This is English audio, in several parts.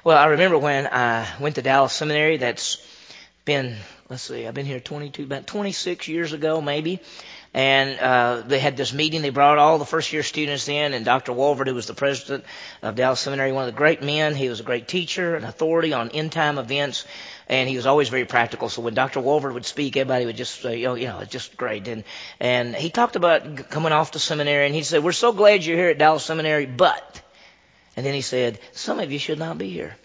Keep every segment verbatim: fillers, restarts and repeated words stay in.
Well, I remember when I went to Dallas Seminary. That's been, let's see, I've been here twenty-two, about twenty-six years ago maybe. And uh, they had this meeting. They brought all the first-year students in, and Doctor Walford, who was the president of Dallas Seminary, one of the great men. He was a great teacher, an authority on end-time events, and he was always very practical. So when Doctor Walford would speak, everybody would just say, "Oh, you know, it's just great." And and he talked about coming off to seminary, and he said, "We're so glad you're here at Dallas Seminary, but," and then he said, "some of you should not be here."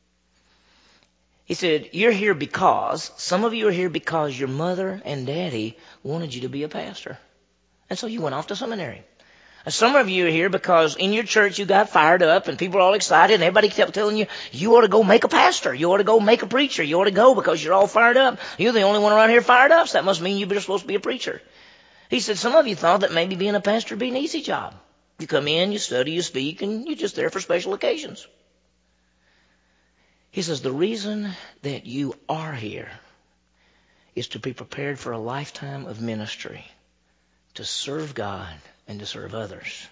He said, "You're here because, some of you are here because your mother and daddy wanted you to be a pastor. And so you went off to seminary. And some of you are here because in your church you got fired up and people are all excited and everybody kept telling you, you ought to go make a pastor. You ought to go make a preacher. You ought to go because you're all fired up. You're the only one around here fired up, so that must mean you're supposed to be a preacher." He said, "Some of you thought that maybe being a pastor would be an easy job. You come in, you study, you speak, and you're just there for special occasions." He says, "The reason that you are here is to be prepared for a lifetime of ministry, to serve God and to serve others."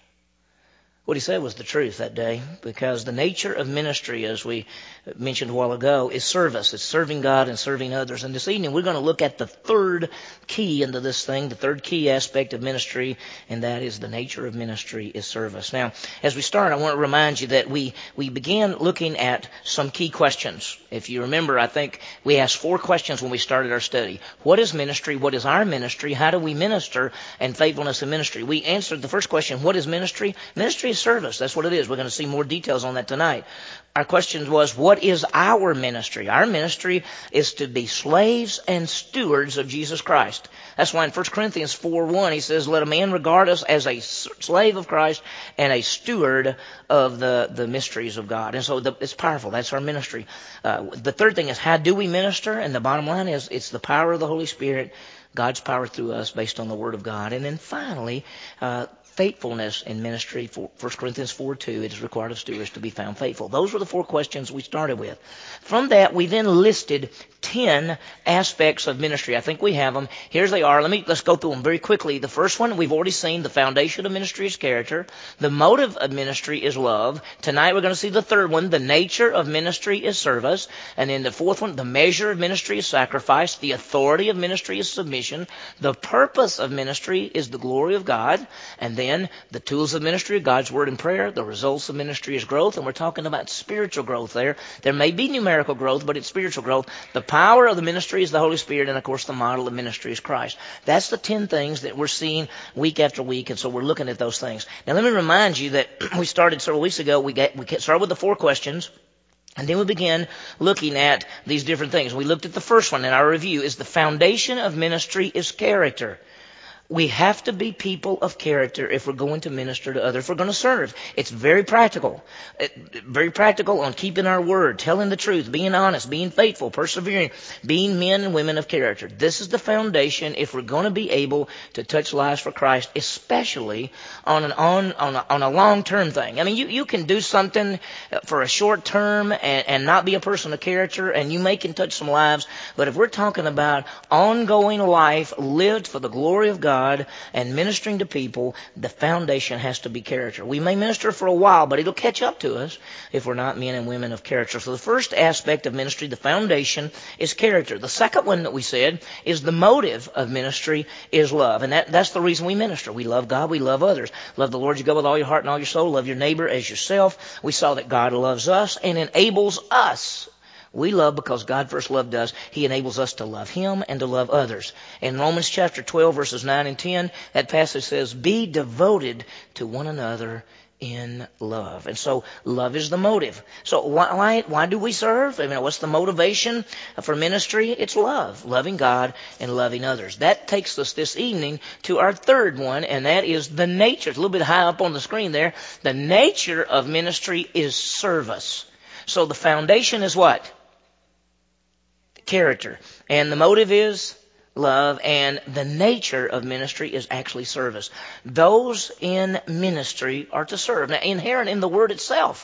What he said was the truth that day, because the nature of ministry, as we mentioned a while ago, is service. It's serving God and serving others. And this evening we're going to look at the third key into this thing, the third key aspect of ministry, and that is the nature of ministry is service. Now, as we start, I want to remind you that we, we began looking at some key questions. If you remember, I think we asked four questions when we started our study. What is ministry? What is our ministry? How do we minister? And faithfulness in ministry. We answered the first question, what is ministry? Ministry is service. That's what it is. We're going to see more details on that tonight. Our question was, what is our ministry? Our ministry is to be slaves and stewards of Jesus Christ. That's why in First Corinthians four one he says, "Let a man regard us as a slave of Christ and a steward of the, the mysteries of God." And so the, it's powerful. That's our ministry. Uh, the third thing is, how do we minister? And the bottom line is, it's the power of the Holy Spirit, God's power through us based on the Word of God. And then finally, uh, faithfulness in ministry. For First Corinthians four two, it is required of stewards to be found faithful. Those were the four questions we started with. From that, we then listed ten aspects of ministry. I think we have them. Here they are. Let me, let's go through them very quickly. The first one, we've already seen. The foundation of ministry is character. The motive of ministry is love. Tonight we're going to see the third one. The nature of ministry is service. And then the fourth one, the measure of ministry is sacrifice. The authority of ministry is submission. The purpose of ministry is the glory of God. And then the tools of ministry, God's word and prayer. The results of ministry is growth, and we're talking about spiritual growth there. There may be numerical growth, but it's spiritual growth. The power of the ministry is the Holy Spirit, and of course the model of ministry is Christ. That's the ten things that we're seeing week after week, and so we're looking at those things. Now let me remind you that we started several weeks ago. We, get, we started with the four questions. And then we began looking at these different things. We looked at the first one in our review, is the foundation of ministry is character. We have to be people of character if we're going to minister to others, if we're going to serve. It's very practical. Very practical on keeping our word, telling the truth, being honest, being faithful, persevering, being men and women of character. This is the foundation if we're going to be able to touch lives for Christ, especially on an on on a, on a long-term thing. I mean, you, you can do something for a short term and, and not be a person of character, and you may can touch some lives. But if we're talking about ongoing life lived for the glory of God, God and ministering to people, the foundation has to be character. We may minister for a while, but it'll catch up to us if we're not men and women of character. So the first aspect of ministry, the foundation, is character. The second one that we said is the motive of ministry is love. And that, that's the reason we minister. We love God, we love others. Love the Lord your God with all your heart and all your soul. Love your neighbor as yourself. We saw that God loves us and enables us. We love because God first loved us. He enables us to love Him and to love others. In Romans chapter twelve, verses nine and ten, that passage says, "Be devoted to one another in love." And so love is the motive. So why, why, why do we serve? I mean, what's the motivation for ministry? It's love, loving God and loving others. That takes us this evening to our third one, and that is the nature. It's a little bit high up on the screen there. The nature of ministry is service. So the foundation is what? Character. And the motive is love, and the nature of ministry is actually service. Those in ministry are to serve. Now, inherent in the word itself.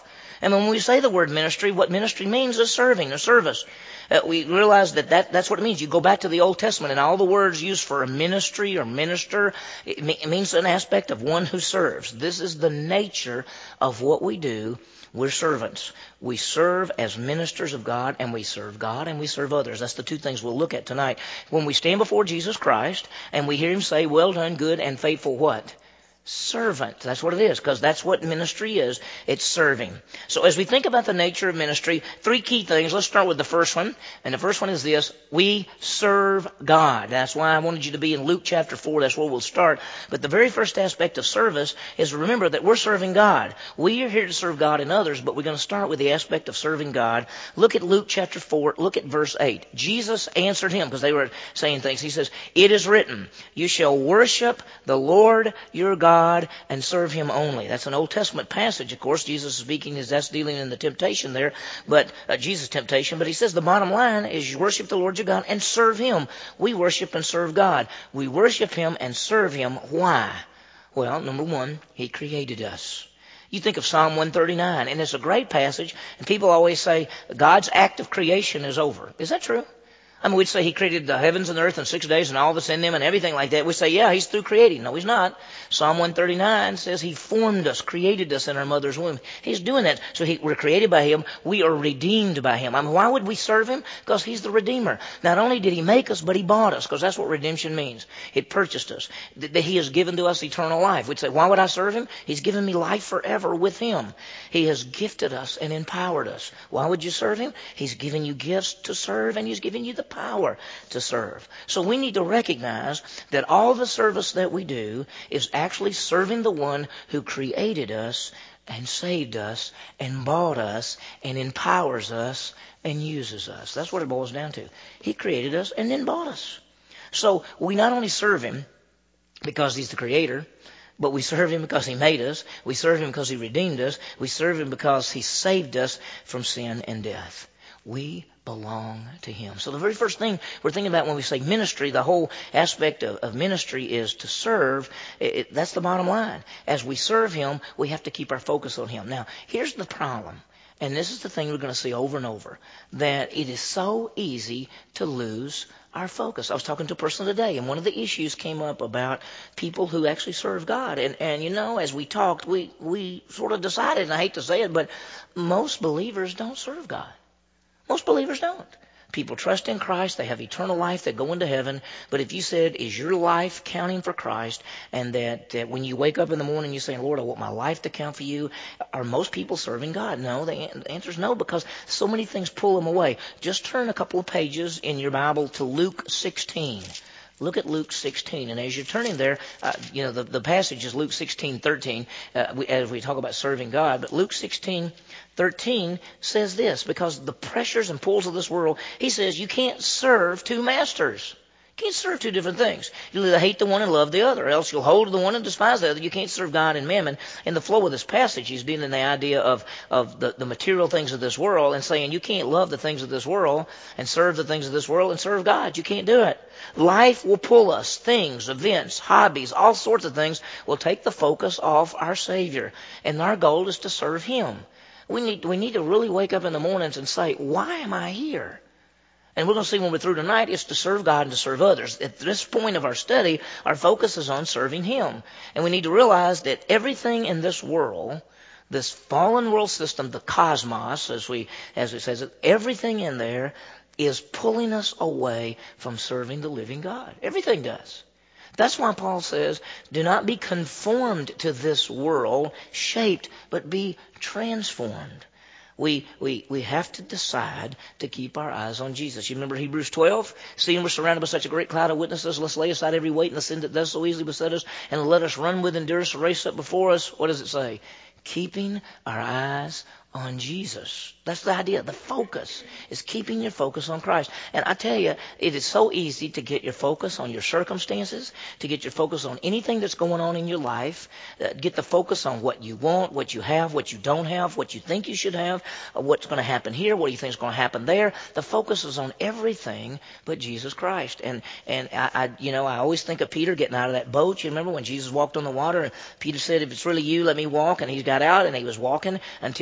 And when we say the word ministry, what ministry means is serving or service. Uh, we realize that, that that's what it means. You go back to the Old Testament and all the words used for a ministry or minister, it, me- it means an aspect of one who serves. This is the nature of what we do. We're servants. We serve as ministers of God, and we serve God and we serve others. That's the two things we'll look at tonight. When we stand before Jesus Christ and we hear him say, well done, good and faithful what? Servant. That's what it is, because that's what ministry is. It's serving. So as we think about the nature of ministry, three key things. Let's start with the first one. And the first one is this. We serve God. That's why I wanted you to be in Luke chapter four. That's where we'll start. But the very first aspect of service is remember that we're serving God. We are here to serve God and others, but we're going to start with the aspect of serving God. Look at Luke chapter four. Look at verse eight. Jesus answered him, because they were saying things. He says, it is written, you shall worship the Lord your God God and serve him only. That's an Old Testament passage, of course. Jesus is speaking as that's dealing in the temptation there, but uh, Jesus' temptation. But he says the bottom line is you worship the Lord your God and serve him. We worship and serve God. We worship him and serve him. Why? Well, number one, he created us. You think of Psalm one thirty-nine, and it's a great passage, and people always say God's act of creation is over. Is that true? I mean, we'd say he created the heavens and the earth in six days and all that's in them and everything like that. We say, yeah, he's through creating. No, he's not. Psalm one thirty-nine says he formed us, created us in our mother's womb. He's doing that. So he, we're created by him. We are redeemed by him. I mean, why would we serve him? Because he's the Redeemer. Not only did he make us, but he bought us, because that's what redemption means. It purchased us. That he has given to us eternal life. We'd say, why would I serve him? He's given me life forever with him. He has gifted us and empowered us. Why would you serve him? He's given you gifts to serve, and he's given you the power to serve. So we need to recognize that all the service that we do is actually serving the one who created us and saved us and bought us and empowers us and uses us. That's what it boils down to. He created us and then bought us. So we not only serve him because he's the creator, but we serve him because he made us. We serve him because he redeemed us. We serve him because he saved us from sin and death. We belong to him. So the very first thing we're thinking about when we say ministry, the whole aspect of, of ministry is to serve. It, it, that's the bottom line. As we serve him, we have to keep our focus on him. Now, here's the problem, and this is the thing we're going to see over and over, that it is so easy to lose our focus. I was talking to a person today, and one of the issues came up about people who actually serve God. And, and you know, as we talked, we, we sort of decided, and I hate to say it, but most believers don't serve God. Most believers don't. People trust in Christ. They have eternal life. They go into heaven. But if you said, is your life counting for Christ? And that, that when you wake up in the morning, you're saying, Lord, I want my life to count for you. Are most people serving God? No. The answer is no, because so many things pull them away. Just turn a couple of pages in your Bible to Luke sixteen. Look at Luke sixteen. And as you're turning there, uh, you know, the, the passage is Luke sixteen thirteen, uh, we, as we talk about serving God. But Luke sixteen thirteen says this, because the pressures and pulls of this world, he says you can't serve two masters. You can't serve two different things. You'll either hate the one and love the other, or else you'll hold to the one and despise the other. You can't serve God and mammon. In the flow of this passage, he's dealing the idea of, of the, the material things of this world and saying you can't love the things of this world and serve the things of this world and serve God. You can't do it. Life will pull us. Things, events, hobbies, all sorts of things will take the focus off our Savior. And our goal is to serve him. We need, we need to really wake up in the mornings and say, why am I here? And we're going to see when we're through tonight, it's to serve God and to serve others. At this point of our study, our focus is on serving him. And we need to realize that everything in this world, this fallen world system, the cosmos, as we, as it says, everything in there is pulling us away from serving the living God. Everything does. That's why Paul says, do not be conformed to this world, shaped, but be transformed. We, we, we have to decide to keep our eyes on Jesus. You remember Hebrews twelve? Seeing we're surrounded by such a great cloud of witnesses, let's lay aside every weight and the sin that does so easily beset us, and let us run with endurance the race up before us. What does it say? Keeping our eyes on Jesus. That's the idea. The focus is keeping your focus on Christ. And I tell you, it is so easy to get your focus on your circumstances, to get your focus on anything that's going on in your life, uh, get the focus on what you want, what you have, what you don't have, what you think you should have, uh, what's going to happen here, what do you think is going to happen there. The focus is on everything but Jesus Christ. And and I, I, you know, I always think of Peter getting out of that boat. You remember when Jesus walked on the water, and Peter said, if it's really you, let me walk. And he got out, and he was walking until it says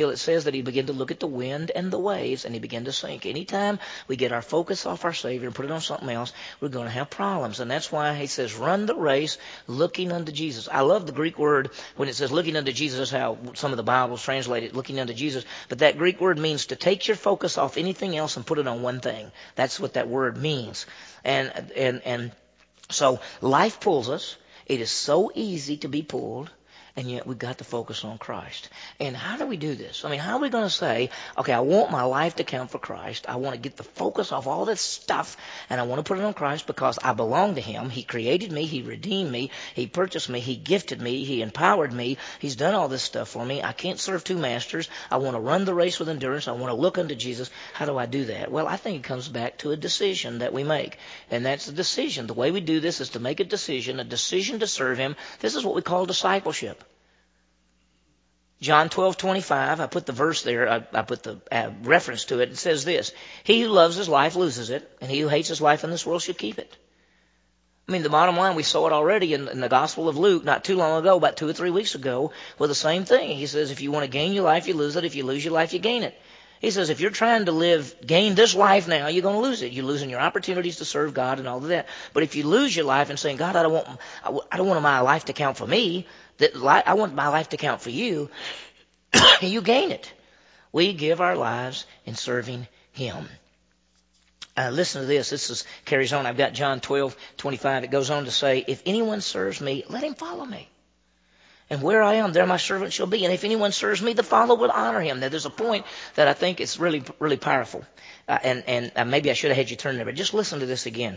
says that he began to look at the wind and the waves, and he began to sink. Anytime we get our focus off our Savior and put it on something else, we're going to have problems. And that's why he says, run the race looking unto Jesus. I love the Greek word when it says looking unto Jesus. That's how some of the Bibles translate it, looking unto Jesus. But that Greek word means to take your focus off anything else and put it on one thing. That's what that word means. And, and, and so life pulls us. It is so easy to be pulled. And yet we've got to focus on Christ. And how do we do this? I mean, how are we going to say, okay, I want my life to count for Christ. I want to get the focus off all this stuff, and I want to put it on Christ because I belong to Him. He created me. He redeemed me. He purchased me. He gifted me. He empowered me. He's done all this stuff for me. I can't serve two masters. I want to run the race with endurance. I want to look unto Jesus. How do I do that? Well, I think it comes back to a decision that we make. And that's the decision. The way we do this is to make a decision, a decision to serve Him. This is what we call discipleship. John twelve twenty-five, I put the verse there, I, I put the uh, reference to it. It says this, he who loves his life loses it, and he who hates his life in this world shall keep it. I mean, the bottom line, we saw it already in, in the Gospel of Luke not too long ago, about two or three weeks ago, with the same thing. He says, if you want to gain your life, you lose it. If you lose your life, you gain it. He says, if you're trying to live, gain this life now, you're going to lose it. You're losing your opportunities to serve God and all of that. But if you lose your life and saying, God, I don't want, I don't want my life to count for me, that I want my life to count for you, you gain it. We give our lives in serving Him. Uh, listen to this. This is, carries on. I've got John twelve twenty-five. It goes on to say, if anyone serves me, let him follow me. And where I am, there my servant shall be. And if anyone serves me, the Father will honor him. Now, there's a point that I think is really, really powerful. Uh, and and uh, maybe I should have had you turn there, but just listen to this again.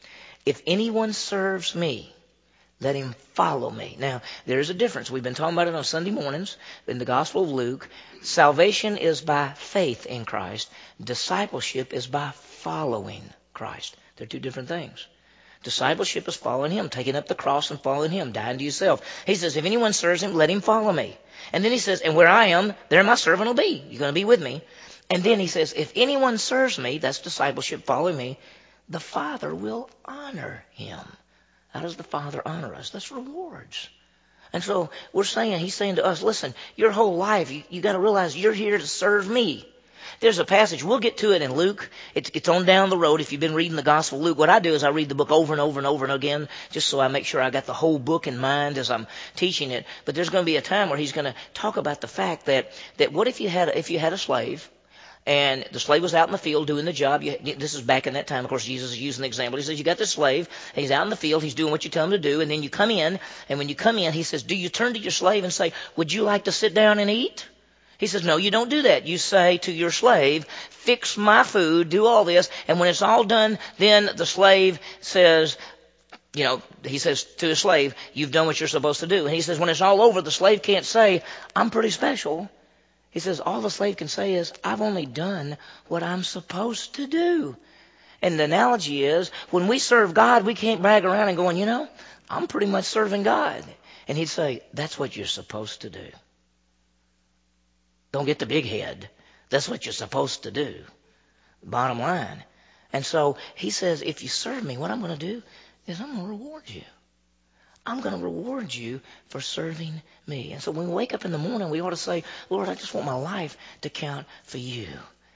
If anyone serves me, let him follow me. Now, there's a difference. We've been talking about it on Sunday mornings in the Gospel of Luke. Salvation is by faith in Christ. Discipleship is by following Christ. They're two different things. Discipleship is following Him, taking up the cross and following Him, dying to yourself. He says, if anyone serves Him, let him follow me. And then He says, and where I am, there my servant will be. You're going to be with me. And then He says, if anyone serves me, that's discipleship, following me, the Father will honor him. How does the Father honor us? That's rewards. And so we're saying, He's saying to us, listen, your whole life, you, you got to realize you're here to serve me. There's a passage, we'll get to it in Luke. It's, it's on down the road if you've been reading the Gospel of Luke. What I do is I read the book over and over and over and again, just so I make sure I got the whole book in mind as I'm teaching it. But there's going to be a time where He's going to talk about the fact that, that what if you had, if you had a slave, and the slave was out in the field doing the job. You, this is back in that time. Of course, Jesus is using the example. He says, you got this slave. And he's out in the field. He's doing what you tell him to do. And then you come in. And when you come in, He says, do you turn to your slave and say, would you like to sit down and eat? He says, no, you don't do that. You say to your slave, fix my food, do all this. And when it's all done, then the slave says, you know, he says to the slave, you've done what you're supposed to do. And he says, when it's all over, the slave can't say, I'm pretty special. He says, all the slave can say is, I've only done what I'm supposed to do. And the analogy is, when we serve God, we can't brag around and going, you know, I'm pretty much serving God. And He'd say, that's what you're supposed to do. Don't get the big head. That's what you're supposed to do. Bottom line. And so He says, if you serve me, what I'm going to do is I'm going to reward you. I'm going to reward you for serving me. And so when we wake up in the morning, we ought to say, Lord, I just want my life to count for you.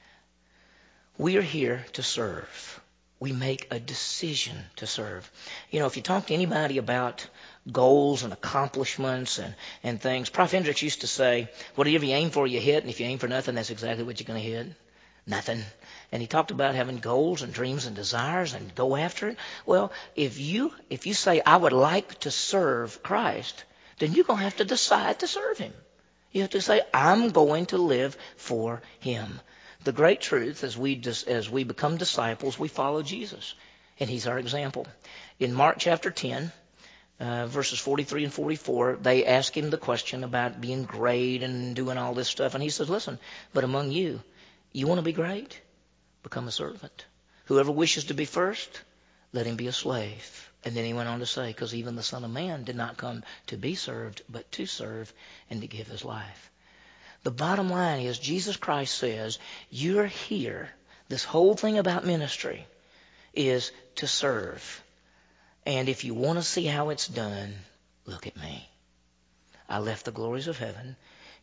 We are here to serve. We make a decision to serve. You know, if you talk to anybody about goals and accomplishments and, and things, Prof Hendricks used to say, whatever you aim for, you hit. And if you aim for nothing, that's exactly what you're going to hit. Nothing. And he talked about having goals and dreams and desires and go after it. Well, if you if you say, I would like to serve Christ, then you're going to have to decide to serve Him. You have to say, I'm going to live for Him. The great truth, as we as we become disciples, we follow Jesus. And He's our example. In Mark chapter ten, uh, verses forty-three and forty-four, they ask Him the question about being great and doing all this stuff. And He says, listen, but among you, you want to be great? Become a servant. Whoever wishes to be first, let him be a slave. And then He went on to say, because even the Son of Man did not come to be served, but to serve and to give His life. The bottom line is Jesus Christ says, you're here. This whole thing about ministry is to serve. And if you want to see how it's done, look at me. I left the glories of heaven.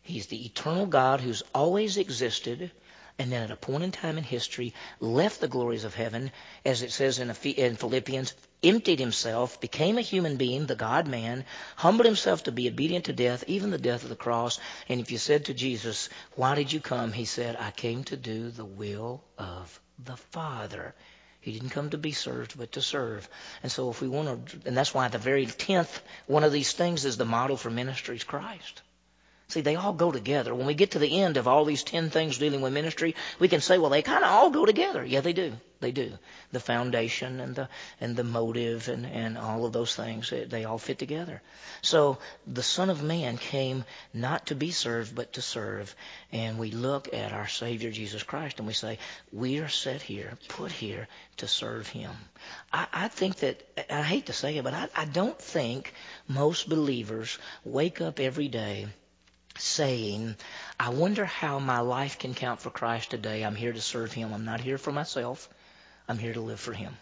He's the eternal God who's always existed, and then at a point in time in history left the glories of heaven, as it says in Philippians, emptied himself, became a human being, the God-man, humbled himself to be obedient to death, even the death of the cross. And if you said to Jesus, why did you come? He said, I came to do the will of the Father. He didn't come to be served, but to serve. And so if we want to, and that's why the very tenth one of these things is the model for ministry is Christ. See, they all go together. When we get to the end of all these ten things dealing with ministry, we can say, well, they kind of all go together. Yeah, they do. They do. The foundation and the and the motive and, and all of those things, they all fit together. So the Son of Man came not to be served, but to serve. And we look at our Savior, Jesus Christ, and we say, we are set here, put here to serve Him. I, I think that, I hate to say it, but I, I don't think most believers wake up every day saying, I wonder how my life can count for Christ today. I'm here to serve Him. I'm not here for myself. I'm here to live for Him.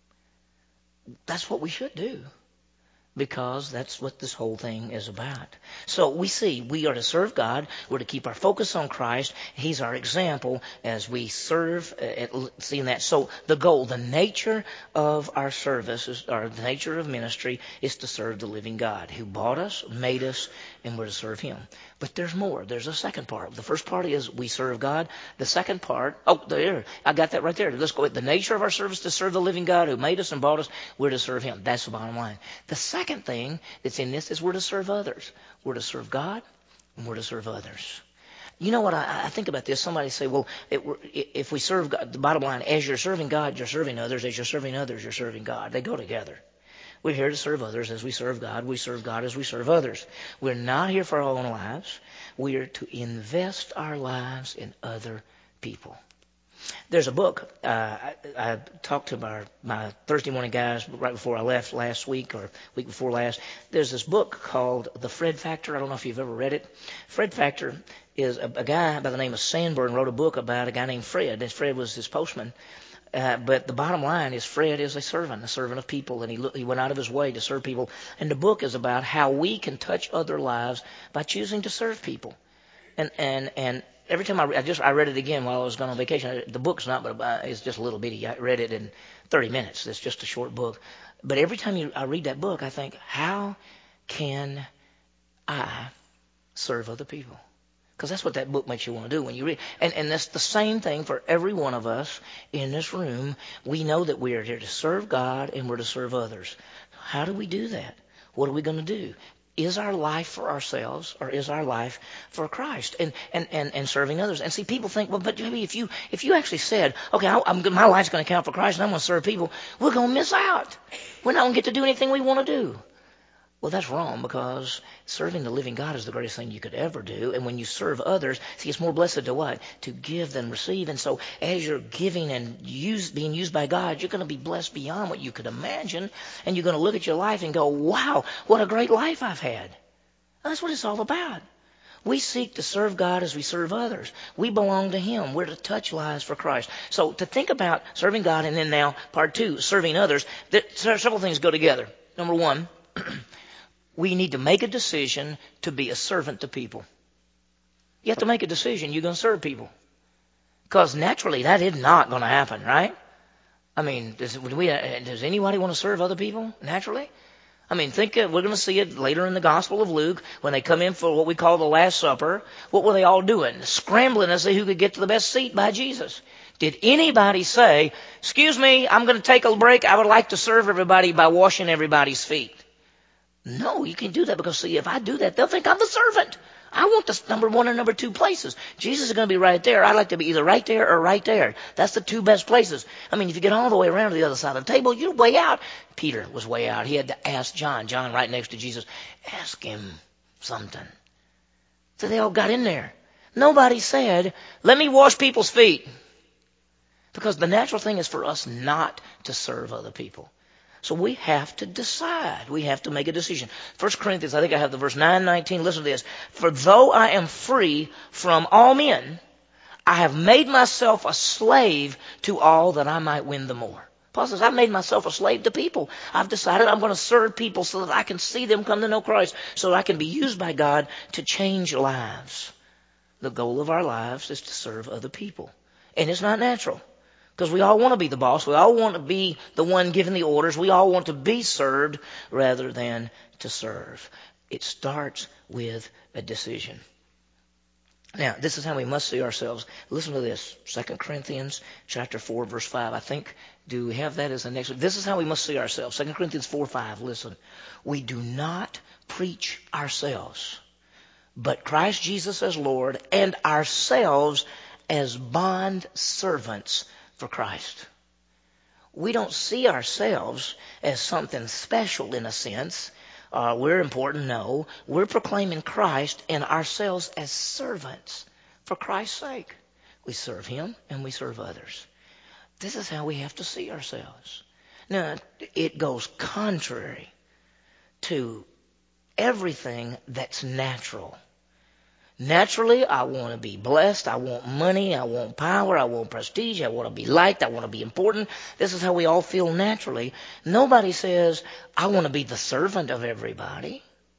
That's what we should do, because that's what this whole thing is about. So we see we are to serve God. We're to keep our focus on Christ. He's our example as we serve, at seeing that. So the goal, the nature of our service, is, or the nature of ministry, is to serve the living God who bought us, made us, and we're to serve Him. But there's more. There's a second part. The first part is we serve God. The second part, oh, there, I got that right there. Let's go with the nature of our service to serve the living God who made us and bought us. We're to serve Him. That's the bottom line. The second thing that's in this is we're to serve others. We're to serve God and we're to serve others. You know what I, I think about this? Somebody say, well, it, if we serve God, the bottom line, as you're serving God, you're serving others. As you're serving others, you're serving God. They go together. We're here to serve others as we serve God. We serve God as we serve others. We're not here for our own lives. We are to invest our lives in other people. There's a book. Uh, I, I talked to my, my Thursday morning guys right before I left last week or week before last. There's this book called The Fred Factor. I don't know if you've ever read it. Fred Factor is a, a guy by the name of Sanborn wrote a book about a guy named Fred. And Fred was his postman. Uh, but the bottom line is Fred is a servant, a servant of people, and he look, he went out of his way to serve people. And the book is about how we can touch other lives by choosing to serve people. And and and every time I, re- I just I read it again while I was gone on vacation. The book's not, but uh, it's just a little bitty. I read it in thirty minutes. It's just a short book. But every time you, I read that book, I think, how can I serve other people? Because that's what that book makes you want to do when you read. And, and that's the same thing for every one of us in this room. We know that we are here to serve God and we're to serve others. How do we do that? What are we going to do? Is our life for ourselves or is our life for Christ and, and, and, and serving others? And see, people think, well, but maybe if you if you actually said, okay, I, I'm, my life's going to count for Christ and I'm going to serve people, we're going to miss out. We're not going to get to do anything we want to do. Well, that's wrong, because serving the living God is the greatest thing you could ever do. And when you serve others, see, it's more blessed to what? To give than receive. And so as you're giving and use, being used by God, you're going to be blessed beyond what you could imagine. And you're going to look at your life and go, wow, what a great life I've had. That's what it's all about. We seek to serve God as we serve others. We belong to Him. We're to touch lives for Christ. So to think about serving God, and then now part two, serving others, that several things go together. Number one, we need to make a decision to be a servant to people. You have to make a decision. You're going to serve people. Because naturally, that is not going to happen, right? I mean, does, we, does anybody want to serve other people naturally? I mean, think uh, we're going to see it later in the Gospel of Luke when they come in for what we call the Last Supper. What were they all doing? Scrambling to see who could get to the best seat by Jesus. Did anybody say, excuse me, I'm going to take a break. I would like to serve everybody by washing everybody's feet? No, you can't do that, because, see, if I do that, they'll think I'm the servant. I want the number one and number two places. Jesus is going to be right there. I'd like to be either right there or right there. That's the two best places. I mean, if you get all the way around to the other side of the table, you're way out. Peter was way out. He had to ask John. John right next to Jesus. Ask him something. So they all got in there. Nobody said, let me wash people's feet. Because the natural thing is for us not to serve other people. So we have to decide. We have to make a decision. First Corinthians, I think I have the verse nine nineteen. Listen to this. For though I am free from all men, I have made myself a slave to all that I might win the more. Paul says, I've made myself a slave to people. I've decided I'm going to serve people so that I can see them come to know Christ, so that I can be used by God to change lives. The goal of our lives is to serve other people. And it's not natural, because we all want to be the boss. We all want to be the one giving the orders. We all want to be served rather than to serve. It starts with a decision. Now, this is how we must see ourselves. Listen to this. Second Corinthians chapter four, verse five. I think, do we have that as the next one? This is how we must see ourselves. Second Corinthians four, five. Listen. We do not preach ourselves, but Christ Jesus as Lord, and ourselves as bond servants for Christ. We don't see ourselves as something special in a sense. Uh, we're important. No, we're proclaiming Christ and ourselves as servants for Christ's sake. We serve Him and we serve others. This is how we have to see ourselves. Now, it goes contrary to everything that's natural. Naturally, I want to be blessed. I want money. I want power. I want prestige. I want to be liked. I want to be important. This is how we all feel naturally. Nobody says, I want to be the servant of everybody.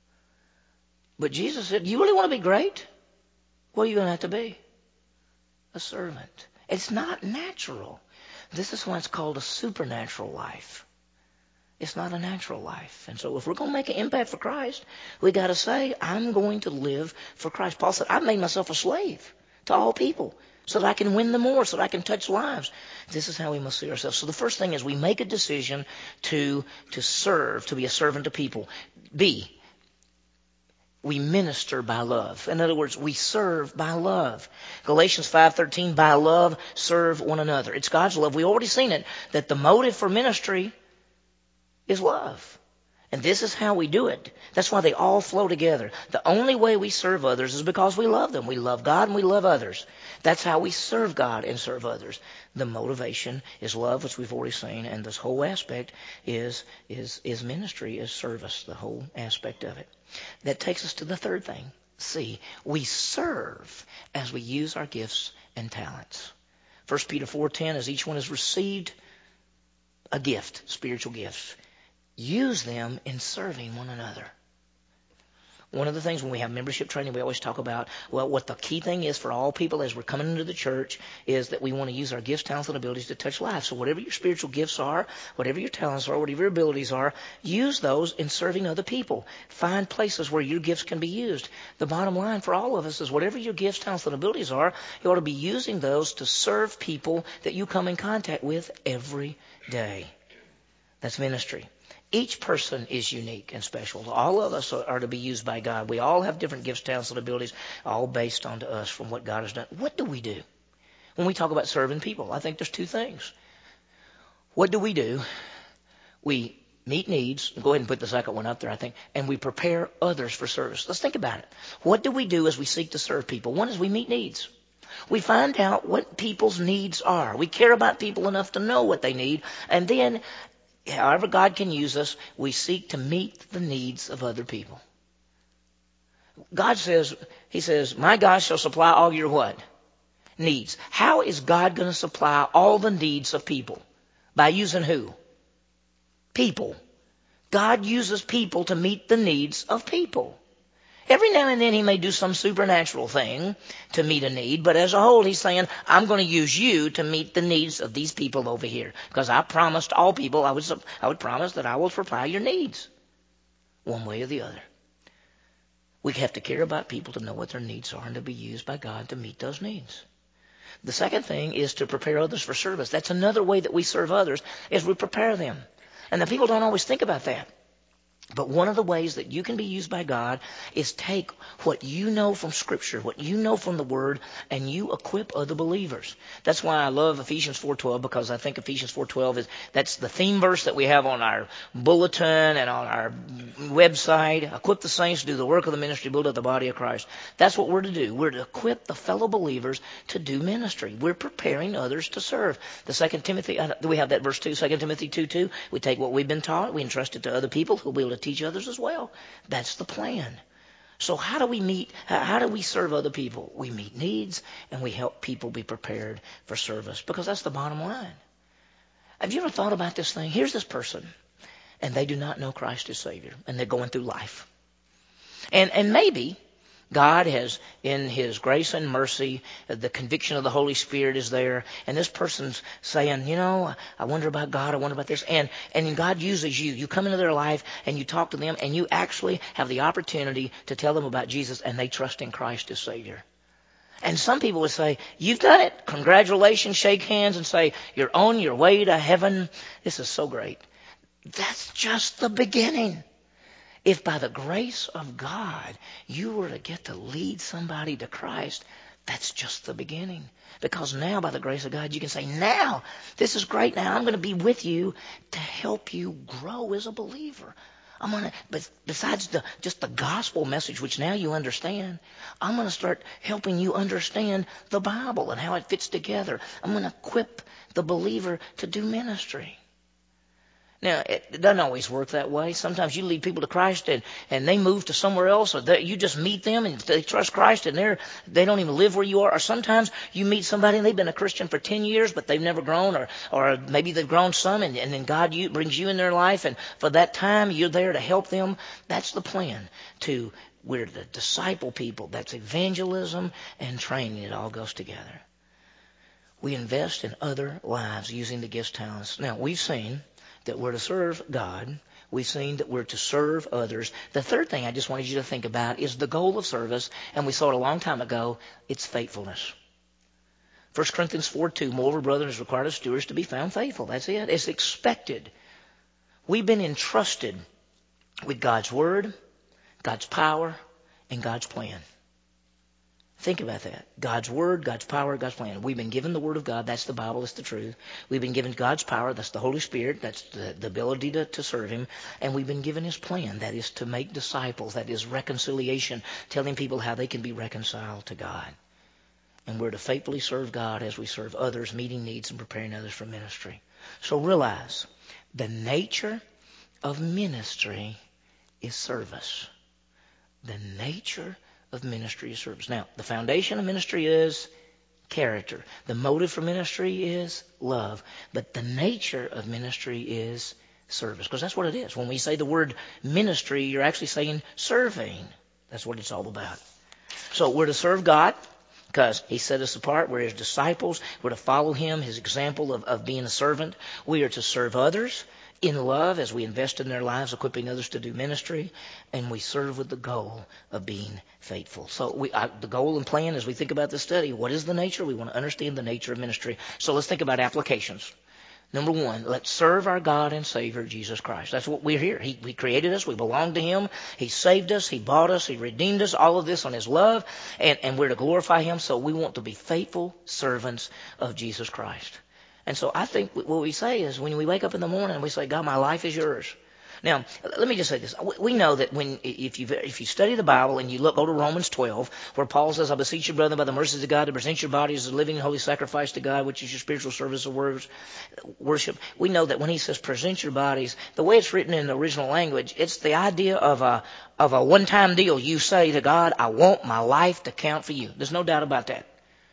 But Jesus said, you really want to be great? What are you going to have to be? A servant. It's not natural. This is why it's called a supernatural life. It's not a natural life. And so if we're going to make an impact for Christ, we got to say, I'm going to live for Christ. Paul said, I've made myself a slave to all people so that I can win them more, so that I can touch lives. This is how we must see ourselves. So the first thing is we make a decision to, to serve, to be a servant to people. B, we minister by love. In other words, we serve by love. Galatians five thirteen, by love, serve one another. It's God's love. We've already seen it, that the motive for ministry is love. And this is how we do it. That's why they all flow together. The only way we serve others is because we love them. We love God and we love others. That's how we serve God and serve others. The motivation is love, which we've already seen, and this whole aspect is, is, is ministry, is service, the whole aspect of it. That takes us to the third thing. C, we serve as we use our gifts and talents. First Peter four ten, as each one has received a gift, spiritual gifts, use them in serving one another. One of the things when we have membership training, we always talk about, well, what the key thing is for all people as we're coming into the church is that we want to use our gifts, talents, and abilities to touch lives. So whatever your spiritual gifts are, whatever your talents are, whatever your abilities are, use those in serving other people. Find places where your gifts can be used. The bottom line for all of us is whatever your gifts, talents, and abilities are, you ought to be using those to serve people that you come in contact with every day. That's ministry. Each person is unique and special. All of us are to be used by God. We all have different gifts, talents, and abilities, all based onto us from what God has done. What do we do when we talk about serving people? I think there's two things. What do we do? We meet needs. Go ahead and put the second one up there, I think. And we prepare others for service. Let's think about it. What do we do as we seek to serve people? One is we meet needs. We find out what people's needs are. We care about people enough to know what they need. And then, however God can use us, we seek to meet the needs of other people. God says, He says, my God shall supply all your what? Needs. How is God going to supply all the needs of people? By using who? People. God uses people to meet the needs of people. Every now and then He may do some supernatural thing to meet a need, but as a whole He's saying, I'm going to use you to meet the needs of these people over here. Because I promised all people, I would, I would promise that I will supply your needs. One way or the other. We have to care about people to know what their needs are and to be used by God to meet those needs. The second thing is to prepare others for service. That's another way that we serve others, is we prepare them. And the people don't always think about that. But one of the ways that you can be used by God is take what you know from Scripture, what you know from the Word, and you equip other believers. That's why I love Ephesians four twelve, because I think Ephesians four twelve is, that's the theme verse that we have on our bulletin and on our website. Equip the saints to do the work of the ministry, build up the body of Christ. That's what we're to do. We're to equip the fellow believers to do ministry. We're preparing others to serve. The Second Timothy, do we have that verse too? Second Timothy two two. We take what we've been taught, we entrust it to other people who will be able to teach others as well. That's the plan. So how do we meet, how do we serve other people? We meet needs and we help people be prepared for service, because that's the bottom line. Have you ever thought about this thing? Here's this person, and they do not know Christ as Savior, and they're going through life. And and maybe God has, in His grace and mercy, the conviction of the Holy Spirit is there, and this person's saying, you know, I wonder about God, I wonder about this, and and God uses you. You come into their life, and you talk to them, and you actually have the opportunity to tell them about Jesus, and they trust in Christ as Savior. And some people would say, you've done it. Congratulations, shake hands and say, you're on your way to heaven. This is so great. That's just the beginning. If by the grace of God you were to get to lead somebody to Christ, that's just the beginning. Because now, by the grace of God, you can say, now, this is great. Now I'm going to be with you to help you grow as a believer. I'm going to, but besides the just the gospel message, which now you understand, I'm going to start helping you understand the Bible and how it fits together. I'm going to equip the believer to do ministry. Now, it doesn't always work that way. Sometimes you lead people to Christ and, and they move to somewhere else, or they, you just meet them and they trust Christ and they're, they don't even live where you are. Or sometimes you meet somebody and they've been a Christian for ten years, but they've never grown, or, or maybe they've grown some, and, and then God you, brings you in their life, and for that time you're there to help them. That's the plan. To We're to disciple people. That's evangelism and training. It all goes together. We invest in other lives using the gifts, talents. Now, we've seen that we're to serve God. We've seen that we're to serve others. The third thing I just wanted you to think about is the goal of service, and we saw it a long time ago. It's faithfulness. First Corinthians four two, moreover, brethren, is required of stewards to be found faithful. That's it. It's expected. We've been entrusted with God's word, God's power, and God's plan. Think about that. God's word, God's power, God's plan. We've been given the word of God. That's the Bible. That's the truth. We've been given God's power. That's the Holy Spirit. That's the, the ability to, to serve Him. And we've been given His plan. That is to make disciples. That is reconciliation, telling people how they can be reconciled to God. And we're to faithfully serve God as we serve others, meeting needs and preparing others for ministry. So realize the nature of ministry is service. The nature of ministry is service. Now, the foundation of ministry is character. The motive for ministry is love. But the nature of ministry is service, because that's what it is. When we say the word ministry, you're actually saying serving. That's what it's all about. So we're to serve God because He set us apart. We're His disciples. We're to follow Him, His example of, of being a servant. We are to serve others in love as we invest in their lives, equipping others to do ministry, and we serve with the goal of being faithful. So we, I, the goal and plan as we think about this study, what is the nature? We want to understand the nature of ministry. So let's think about applications. Number one, let's serve our God and Savior, Jesus Christ. That's what we're here. He, he created us. We belong to Him. He saved us. He bought us. He redeemed us. All of this on His love, and, and we're to glorify Him. So we want to be faithful servants of Jesus Christ. And so I think what we say is when we wake up in the morning, we say, God, my life is yours. Now, let me just say this. We know that when if you if you study the Bible and you look, go to Romans twelve, where Paul says, I beseech you, brethren, by the mercies of God, to present your bodies as a living and holy sacrifice to God, which is your spiritual service of worship. We know that when he says present your bodies, the way it's written in the original language, it's the idea of a of a one-time deal. You say to God, I want my life to count for you. There's no doubt about that.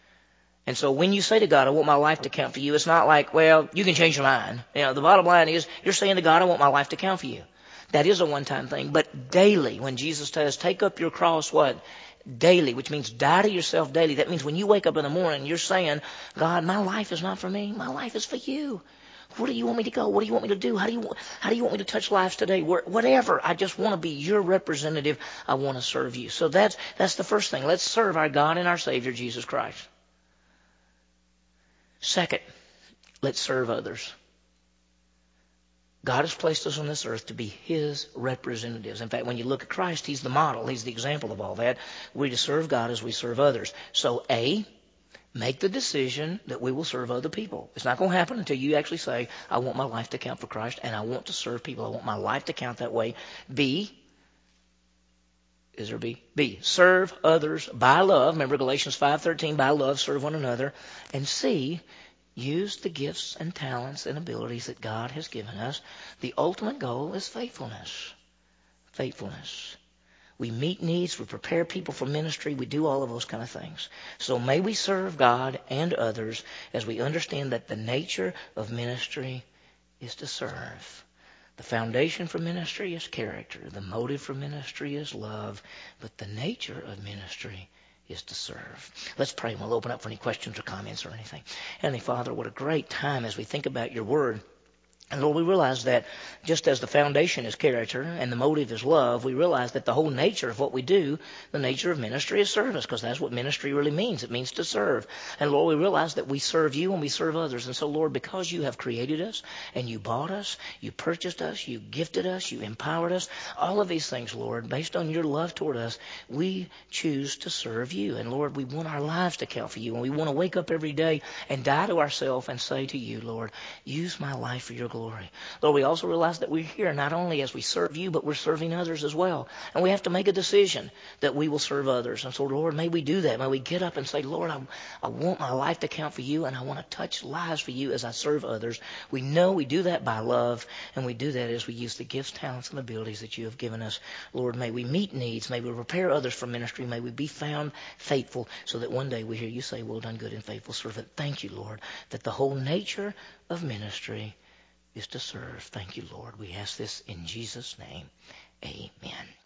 And so when you say to God, I want my life to count for you, it's not like, well, you can change your mind. You know, the bottom line is you're saying to God, I want my life to count for you. That is a one-time thing. But daily, when Jesus says, take up your cross, what? Daily, which means die to yourself daily. That means when you wake up in the morning, you're saying, God, my life is not for me. My life is for you. Where do you want me to go? What do you want me to do? How do you, how do you want me to touch lives today? Where, whatever. I just want to be your representative. I want to serve you. So that's, that's the first thing. Let's serve our God and our Savior, Jesus Christ. Second, let's serve others. God has placed us on this earth to be His representatives. In fact, when you look at Christ, He's the model. He's the example of all that. We're to serve God as we serve others. So, A, make the decision that we will serve other people. It's not going to happen until you actually say, I want my life to count for Christ, and I want to serve people. I want my life to count that way. B, is there B? B, serve others by love. Remember Galatians five thirteen, by love, serve one another. And C, use the gifts and talents and abilities that God has given us. The ultimate goal is faithfulness. Faithfulness. We meet needs. We prepare people for ministry. We do all of those kind of things. So may we serve God and others as we understand that the nature of ministry is to serve. The foundation for ministry is character. The motive for ministry is love. But the nature of ministry is to serve. Let's pray and we'll open up for any questions or comments or anything. Heavenly Father, what a great time as we think about your word. And Lord, we realize that just as the foundation is character and the motive is love, we realize that the whole nature of what we do, the nature of ministry is service, because that's what ministry really means. It means to serve. And Lord, we realize that we serve you and we serve others. And so, Lord, because you have created us and you bought us, you purchased us, you gifted us, you empowered us, all of these things, Lord, based on your love toward us, we choose to serve you. And Lord, we want our lives to count for you. And we want to wake up every day and die to ourselves and say to you, Lord, use my life for your glory. Lord, we also realize that we're here not only as we serve you, but we're serving others as well. And we have to make a decision that we will serve others. And so, Lord, may we do that. May we get up and say, Lord, I, I want my life to count for you, and I want to touch lives for you as I serve others. We know we do that by love, and we do that as we use the gifts, talents, and abilities that you have given us. Lord, may we meet needs. May we prepare others for ministry. May we be found faithful so that one day we hear you say, well done, good and faithful servant. Thank you, Lord, that the whole nature of ministry is to serve. Thank you, Lord. We ask this in Jesus' name. Amen.